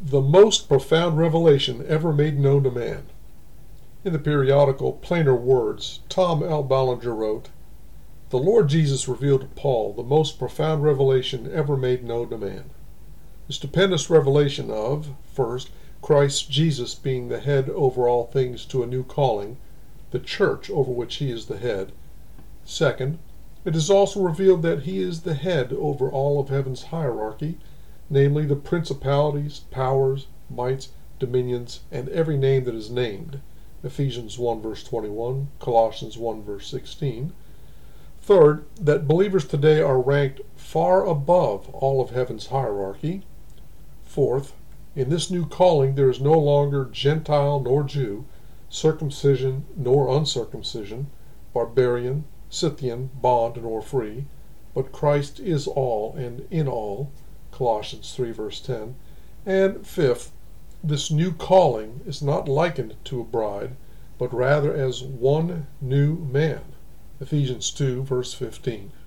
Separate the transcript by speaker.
Speaker 1: the most profound revelation ever made known to man. In the periodical Plainer Words, Tom L. Ballinger wrote, "The Lord Jesus revealed to Paul the most profound revelation ever made known to man. The stupendous revelation of, first, Christ Jesus being the head over all things to a new calling, the church over which he is the head. Second, it is also revealed that he is the head over all of heaven's hierarchy, namely the principalities, powers, mights, dominions, and every name that is named." Ephesians 1 verse 21, Colossians 1 verse 16. Third, that believers today are ranked far above all of heaven's hierarchy. Fourth, in this new calling there is no longer Gentile nor Jew, circumcision nor uncircumcision, barbarian, Scythian, bond nor free, but Christ is all and in all. Colossians 3 verse 10. And fifth, this new calling is not likened to a bride, but rather as one new man. Ephesians 2 verse 15.